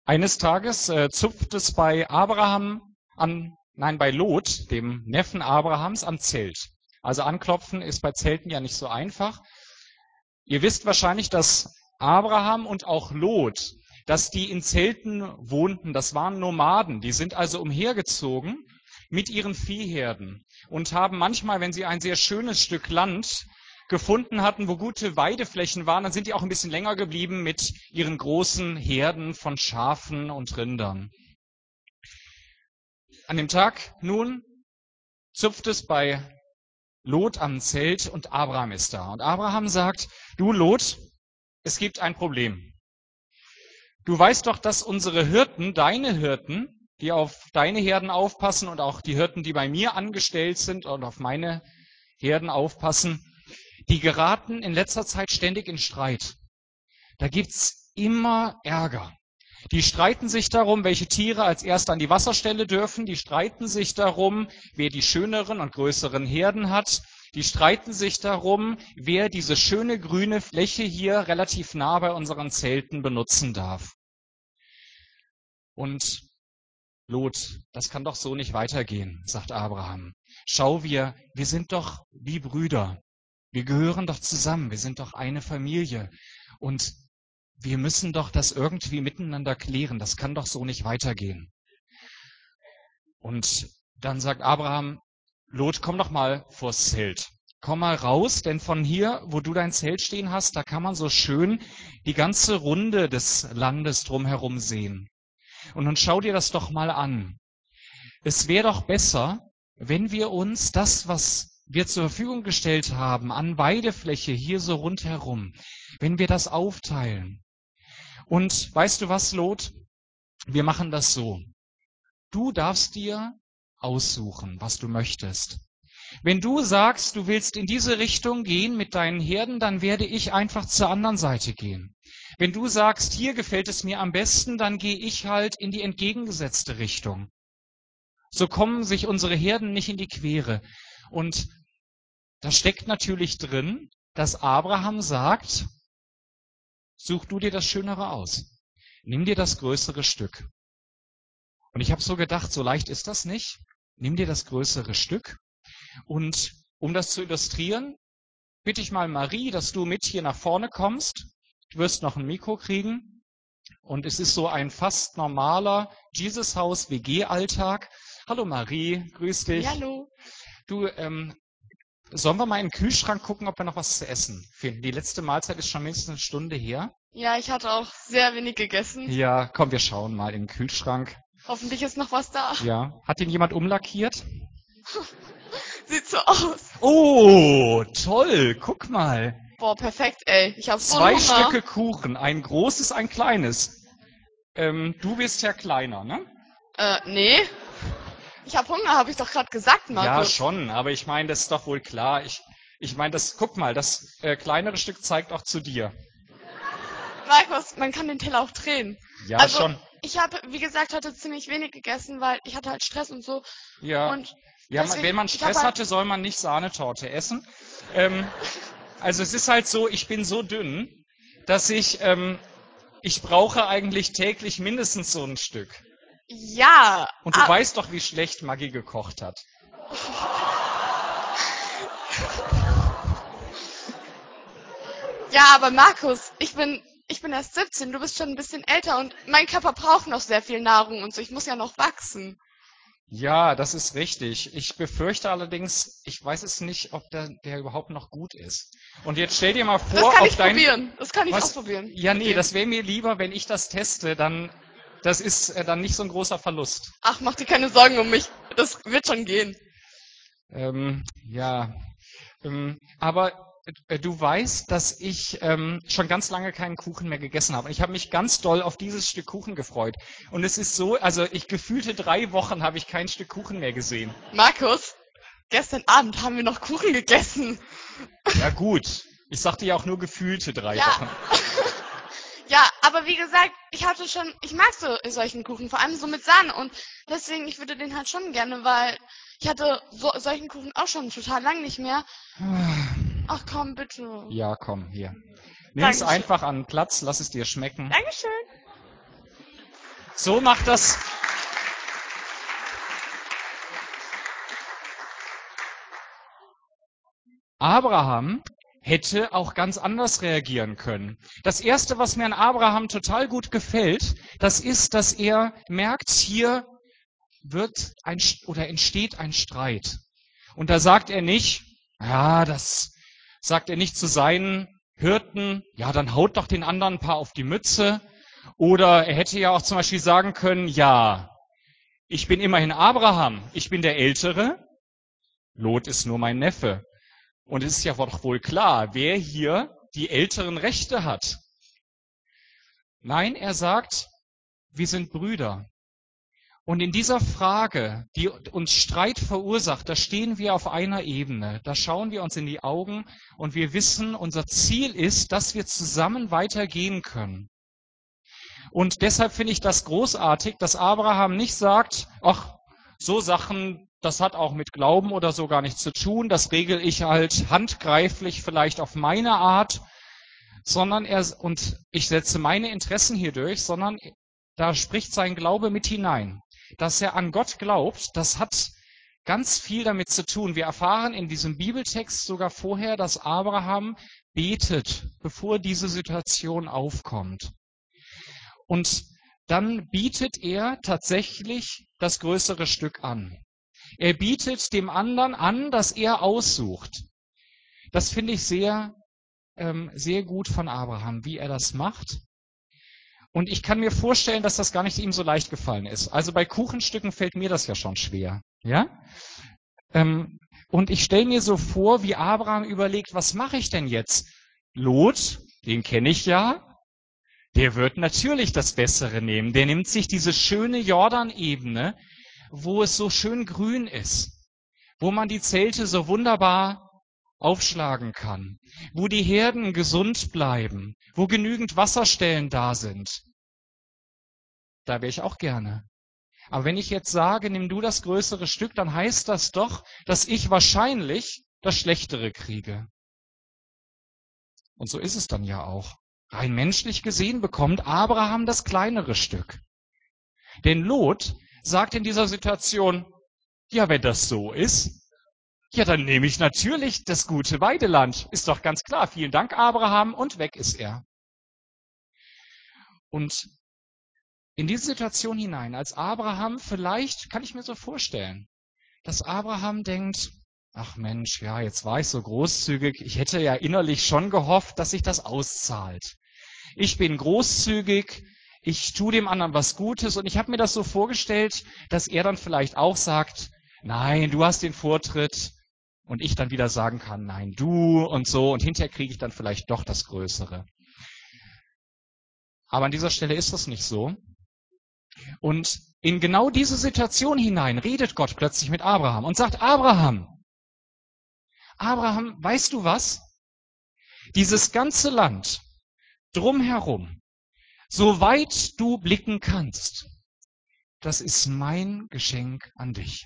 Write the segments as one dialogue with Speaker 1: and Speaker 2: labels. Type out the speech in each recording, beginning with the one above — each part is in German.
Speaker 1: Eines Tages zupft es bei bei Lot, dem Neffen Abrahams, am Zelt. Also anklopfen ist bei Zelten ja nicht so einfach. Ihr wisst wahrscheinlich, dass Abraham und auch Lot, dass die in Zelten wohnten. Das waren Nomaden. Die sind also umhergezogen mit ihren Viehherden und haben manchmal, wenn sie ein sehr schönes Stück Land gefunden hatten, wo gute Weideflächen waren, dann sind die auch ein bisschen länger geblieben mit ihren großen Herden von Schafen und Rindern. An dem Tag nun zupft es bei Lot am Zelt und Abraham ist da. Und Abraham sagt, du Lot, es gibt ein Problem. Du weißt doch, dass unsere Hirten, deine Hirten, die auf deine Herden aufpassen und auch die Hirten, die bei mir angestellt sind und auf meine Herden aufpassen, die geraten in letzter Zeit ständig in Streit. Da gibt's immer Ärger. Die streiten sich darum, welche Tiere als erst an die Wasserstelle dürfen. Die streiten sich darum, wer die schöneren und größeren Herden hat. Die streiten sich darum, wer diese schöne grüne Fläche hier relativ nah bei unseren Zelten benutzen darf. Und Lot, das kann doch so nicht weitergehen, sagt Abraham. Schau, wir sind doch wie Brüder. Wir gehören doch zusammen, wir sind doch eine Familie. Und wir müssen doch das irgendwie miteinander klären. Das kann doch so nicht weitergehen. Und dann sagt Abraham, Lot, komm doch mal vors Zelt. Komm mal raus, denn von hier, wo du dein Zelt stehen hast, da kann man so schön die ganze Runde des Landes drumherum sehen. Und nun schau dir das doch mal an. Es wäre doch besser, wenn wir uns das, was wir zur Verfügung gestellt haben, an Weidefläche hier so rundherum, wenn wir das aufteilen. Und weißt du was, Lot? Wir machen das so. Du darfst dir aussuchen, was du möchtest. Wenn du sagst, du willst in diese Richtung gehen mit deinen Herden, dann werde ich einfach zur anderen Seite gehen. Wenn du sagst, hier gefällt es mir am besten, dann gehe ich halt in die entgegengesetzte Richtung. So kommen sich unsere Herden nicht in die Quere. Und da steckt natürlich drin, dass Abraham sagt, such du dir das Schönere aus. Nimm dir das größere Stück. Und ich habe so gedacht, so leicht ist das nicht. Nimm dir das größere Stück. Und um das zu illustrieren, bitte ich mal Marie, dass du mit hier nach vorne kommst. Du wirst noch ein Mikro kriegen. Und es ist so ein fast normaler Jesus-Haus-WG-Alltag. Hallo Marie, grüß dich.
Speaker 2: Ja, hallo.
Speaker 1: Du, sollen wir mal in den Kühlschrank gucken, ob wir noch was zu essen finden? Die letzte Mahlzeit ist schon mindestens eine Stunde her.
Speaker 2: Ja, ich hatte auch sehr wenig gegessen.
Speaker 1: Ja, komm, wir schauen mal in den Kühlschrank.
Speaker 2: Hoffentlich ist noch was da.
Speaker 1: Ja, hat den jemand umlackiert?
Speaker 2: Sieht so aus.
Speaker 1: Oh, toll, guck mal.
Speaker 2: Boah, perfekt, ey. Ich hab so
Speaker 1: 2
Speaker 2: Hunger.
Speaker 1: Stücke Kuchen, ein großes, ein kleines. Du bist ja kleiner, ne?
Speaker 2: Nee. Ich hab Hunger, habe ich doch gerade gesagt,
Speaker 1: Ja,
Speaker 2: Markus.
Speaker 1: schon, aber ich meine, das ist doch wohl klar. Ich meine, guck mal, das kleinere Stück zeigt auch zu dir.
Speaker 2: Markus, man kann den Teller auch drehen.
Speaker 1: Ja,
Speaker 2: Also,
Speaker 1: schon.
Speaker 2: ich habe, wie gesagt, heute ziemlich wenig gegessen, weil ich hatte halt Stress und so.
Speaker 1: Ja.
Speaker 2: Und
Speaker 1: Ja,
Speaker 2: deswegen,
Speaker 1: wenn man
Speaker 2: ich hab
Speaker 1: Stress
Speaker 2: halt-
Speaker 1: hatte, soll man nicht Sahnetorte essen. Also es ist halt so, ich bin so dünn, dass ich brauche eigentlich täglich mindestens so ein Stück.
Speaker 2: Ja.
Speaker 1: Und du weißt doch, wie schlecht Maggi gekocht hat.
Speaker 2: Ja, aber Markus, ich bin erst 17, du bist schon ein bisschen älter und mein Körper braucht noch sehr viel Nahrung und so. Ich muss ja noch wachsen.
Speaker 1: Ja, das ist richtig. Ich befürchte allerdings, ich weiß es nicht, ob der überhaupt noch gut ist. Und jetzt stell dir mal vor,
Speaker 2: Das kann
Speaker 1: auf
Speaker 2: ich
Speaker 1: dein...
Speaker 2: probieren. Das kann ich
Speaker 1: Was?
Speaker 2: ausprobieren.
Speaker 1: Ja, nee,
Speaker 2: Okay.
Speaker 1: das wäre mir lieber, wenn ich das teste, dann... Das ist dann nicht so ein großer Verlust.
Speaker 2: Ach, mach dir keine Sorgen um mich. Das wird schon gehen.
Speaker 1: Ja, aber du weißt, dass ich schon ganz lange keinen Kuchen mehr gegessen habe. Und ich habe mich ganz doll auf dieses Stück Kuchen gefreut. Und es ist so, also gefühlte 3 Wochen habe ich kein Stück Kuchen mehr gesehen.
Speaker 2: Markus, gestern Abend haben wir noch Kuchen gegessen.
Speaker 1: Ja gut, ich sagte ja auch nur gefühlte 3
Speaker 2: Ja.
Speaker 1: Wochen.
Speaker 2: Ja, aber wie gesagt, ich mag so solchen Kuchen, vor allem so mit Sahne und deswegen, ich würde den halt schon gerne, weil ich hatte solchen Kuchen auch schon total lang nicht mehr. Ach komm, bitte.
Speaker 1: Ja, komm, hier. Nimm es
Speaker 2: Dankeschön.
Speaker 1: einfach an Platz, lass es dir schmecken.
Speaker 2: Dankeschön.
Speaker 1: So macht das. Abraham hätte auch ganz anders reagieren können. Das Erste, was mir an Abraham total gut gefällt, das ist, dass er merkt, hier entsteht ein Streit. Und da sagt er nicht, ja, das sagt er nicht zu seinen Hirten, ja, dann haut doch den anderen ein paar auf die Mütze. Oder er hätte ja auch zum Beispiel sagen können, ja, ich bin immerhin Abraham, ich bin der Ältere, Lot ist nur mein Neffe. Und es ist ja doch wohl klar, wer hier die älteren Rechte hat. Nein, er sagt, wir sind Brüder. Und in dieser Frage, die uns Streit verursacht, da stehen wir auf einer Ebene. Da schauen wir uns in die Augen und wir wissen, unser Ziel ist, dass wir zusammen weitergehen können. Und deshalb finde ich das großartig, dass Abraham nicht sagt, ach, so Sachen, das hat auch mit Glauben oder so gar nichts zu tun, das regel ich halt handgreiflich vielleicht auf meine Art, und ich setze meine Interessen hier durch, sondern da spricht sein Glaube mit hinein. Dass er an Gott glaubt, das hat ganz viel damit zu tun. Wir erfahren in diesem Bibeltext sogar vorher, dass Abraham betet, bevor diese Situation aufkommt. Und dann bietet er tatsächlich das größere Stück an. Er bietet dem anderen an, dass er aussucht. Das finde ich sehr, sehr gut von Abraham, wie er das macht. Und ich kann mir vorstellen, dass das gar nicht ihm so leicht gefallen ist. Also bei Kuchenstücken fällt mir das ja schon schwer. Ja? Und ich stelle mir so vor, wie Abraham überlegt, was mache ich denn jetzt? Lot, den kenne ich ja, der wird natürlich das Bessere nehmen. Der nimmt sich diese schöne Jordanebene, wo es so schön grün ist, wo man die Zelte so wunderbar aufschlagen kann, wo die Herden gesund bleiben, wo genügend Wasserstellen da sind. Da wäre ich auch gerne. Aber wenn ich jetzt sage, nimm du das größere Stück, dann heißt das doch, dass ich wahrscheinlich das Schlechtere kriege. Und so ist es dann ja auch. Rein menschlich gesehen bekommt Abraham das kleinere Stück. Denn Lot sagt in dieser Situation, ja, wenn das so ist, ja, dann nehme ich natürlich das gute Weideland. Ist doch ganz klar. Vielen Dank, Abraham, und weg ist er. Und in diese Situation hinein, als Abraham, vielleicht kann ich mir so vorstellen, dass Abraham denkt, ach Mensch, ja, jetzt war ich so großzügig, ich hätte ja innerlich schon gehofft, dass sich das auszahlt. Ich bin großzügig, ich tue dem anderen was Gutes und ich habe mir das so vorgestellt, dass er dann vielleicht auch sagt, nein, du hast den Vortritt und ich dann wieder sagen kann, nein, du und so und hinterher kriege ich dann vielleicht doch das Größere. Aber an dieser Stelle ist das nicht so. Und in genau diese Situation hinein redet Gott plötzlich mit Abraham und sagt, Abraham, weißt du was? Dieses ganze Land drumherum, soweit du blicken kannst, das ist mein Geschenk an dich.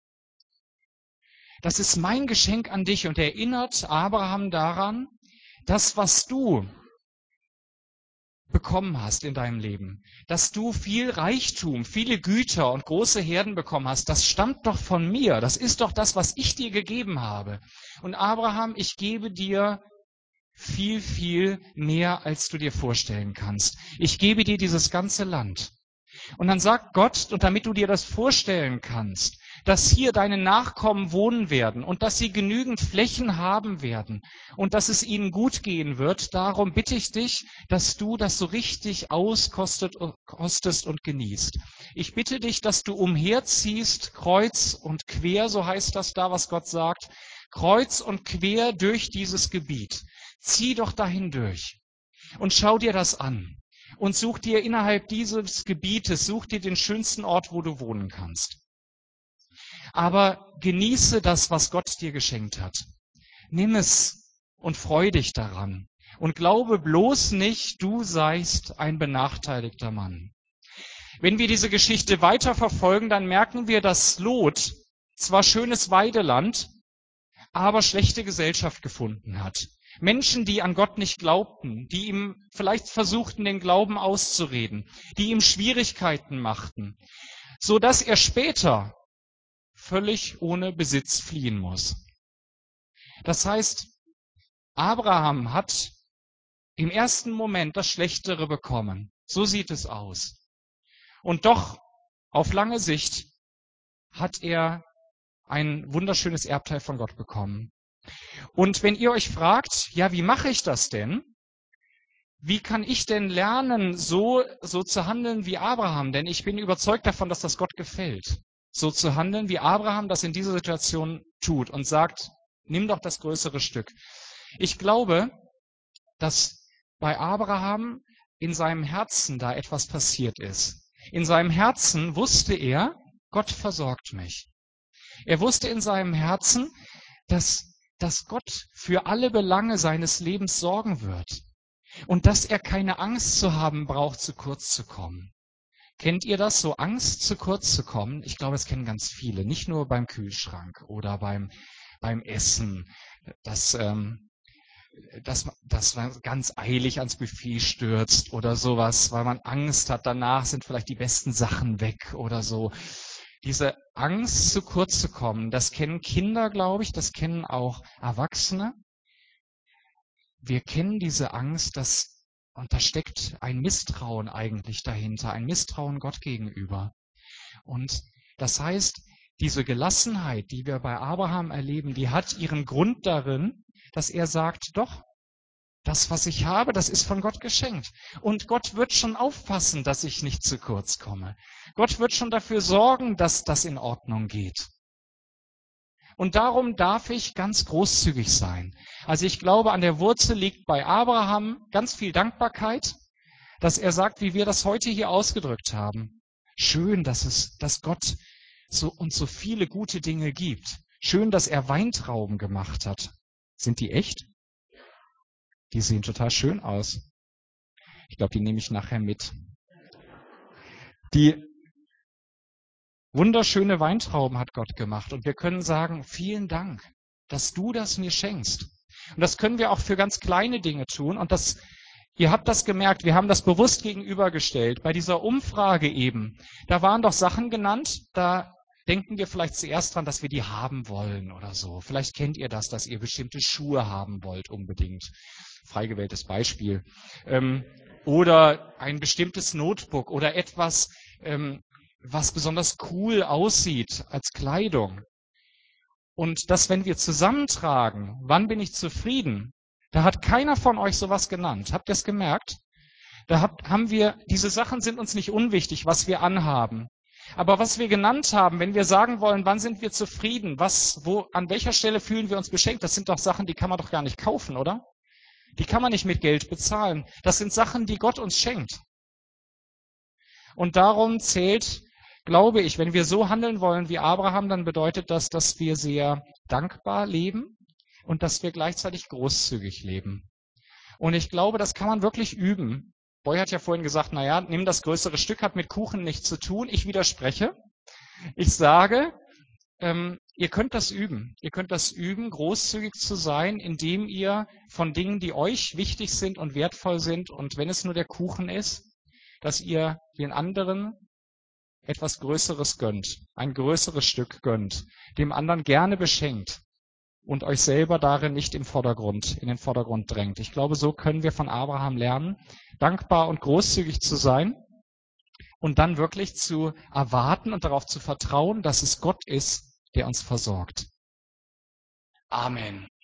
Speaker 1: Das ist mein Geschenk an dich und erinnert Abraham daran, das, was du bekommen hast in deinem Leben, dass du viel Reichtum, viele Güter und große Herden bekommen hast, das stammt doch von mir, das ist doch das, was ich dir gegeben habe. Und Abraham, ich gebe dir viel, viel mehr, als du dir vorstellen kannst. Ich gebe dir dieses ganze Land. Und dann sagt Gott, und damit du dir das vorstellen kannst, dass hier deine Nachkommen wohnen werden und dass sie genügend Flächen haben werden und dass es ihnen gut gehen wird, darum bitte ich dich, dass du das so richtig auskostest und genießt. Ich bitte dich, dass du umherziehst, kreuz und quer, so heißt das da, was Gott sagt, kreuz und quer durch dieses Gebiet. Zieh doch dahin durch und schau dir das an. Und such dir innerhalb dieses Gebietes, such dir den schönsten Ort, wo du wohnen kannst. Aber genieße das, was Gott dir geschenkt hat. Nimm es und freu dich daran. Und glaube bloß nicht, du seist ein benachteiligter Mann. Wenn wir diese Geschichte weiterverfolgen, dann merken wir, dass Lot zwar schönes Weideland, aber schlechte Gesellschaft gefunden hat. Menschen, die an Gott nicht glaubten, die ihm vielleicht versuchten, den Glauben auszureden, die ihm Schwierigkeiten machten, so dass er später völlig ohne Besitz fliehen muss. Das heißt, Abraham hat im ersten Moment das Schlechtere bekommen. So sieht es aus. Und doch, auf lange Sicht, hat er ein wunderschönes Erbteil von Gott bekommen. Und wenn ihr euch fragt, ja, wie mache ich das denn? Wie kann ich denn lernen, so zu handeln wie Abraham? Denn ich bin überzeugt davon, dass das Gott gefällt. So zu handeln, wie Abraham das in dieser Situation tut und sagt, nimm doch das größere Stück. Ich glaube, dass bei Abraham in seinem Herzen da etwas passiert ist. In seinem Herzen wusste er, Gott versorgt mich. Er wusste in seinem Herzen, dass Gott für alle Belange seines Lebens sorgen wird und dass er keine Angst zu haben braucht, zu kurz zu kommen. Kennt ihr das, so Angst, zu kurz zu kommen? Ich glaube, das kennen ganz viele, nicht nur beim Kühlschrank oder beim Essen, dass man ganz eilig ans Buffet stürzt oder sowas, weil man Angst hat, danach sind vielleicht die besten Sachen weg oder so. Diese Angst, zu kurz zu kommen, das kennen Kinder, glaube ich, das kennen auch Erwachsene. Wir kennen diese Angst, und da steckt ein Misstrauen eigentlich dahinter, ein Misstrauen Gott gegenüber. Und das heißt, diese Gelassenheit, die wir bei Abraham erleben, die hat ihren Grund darin, dass er sagt, doch, das, was ich habe, das ist von Gott geschenkt. Und Gott wird schon aufpassen, dass ich nicht zu kurz komme. Gott wird schon dafür sorgen, dass das in Ordnung geht. Und darum darf ich ganz großzügig sein. Also ich glaube, an der Wurzel liegt bei Abraham ganz viel Dankbarkeit, dass er sagt, wie wir das heute hier ausgedrückt haben. Schön, dass Gott uns so viele gute Dinge gibt. Schön, dass er Weintrauben gemacht hat. Sind die echt? Die sehen total schön aus. Ich glaube, die nehme ich nachher mit. Die wunderschöne Weintrauben hat Gott gemacht. Und wir können sagen, vielen Dank, dass du das mir schenkst. Und das können wir auch für ganz kleine Dinge tun. Und ihr habt das gemerkt, wir haben das bewusst gegenübergestellt. Bei dieser Umfrage eben, da waren doch Sachen genannt, da denken wir vielleicht zuerst dran, dass wir die haben wollen oder so. Vielleicht kennt ihr das, dass ihr bestimmte Schuhe haben wollt unbedingt. Frei gewähltes Beispiel. Oder ein bestimmtes Notebook oder etwas, was besonders cool aussieht als Kleidung. Und das, wenn wir zusammentragen, wann bin ich zufrieden? Da hat keiner von euch sowas genannt. Habt ihr es gemerkt? Diese Sachen sind uns nicht unwichtig, was wir anhaben. Aber was wir genannt haben, wenn wir sagen wollen, wann sind wir zufrieden, an welcher Stelle fühlen wir uns beschenkt, das sind doch Sachen, die kann man doch gar nicht kaufen, oder? Die kann man nicht mit Geld bezahlen. Das sind Sachen, die Gott uns schenkt. Und darum zählt, glaube ich, wenn wir so handeln wollen wie Abraham, dann bedeutet das, dass wir sehr dankbar leben und dass wir gleichzeitig großzügig leben. Und ich glaube, das kann man wirklich üben. Boy hat ja vorhin gesagt, naja, nimm das größere Stück, hat mit Kuchen nichts zu tun. Ich widerspreche. Ich sage, ihr könnt das üben. Ihr könnt das üben, großzügig zu sein, indem ihr von Dingen, die euch wichtig sind und wertvoll sind, und wenn es nur der Kuchen ist, dass ihr den anderen etwas Größeres gönnt, ein größeres Stück gönnt, dem anderen gerne beschenkt und euch selber darin nicht in den Vordergrund drängt. Ich glaube, so können wir von Abraham lernen, dankbar und großzügig zu sein und dann wirklich zu erwarten und darauf zu vertrauen, dass es Gott ist, der uns versorgt. Amen.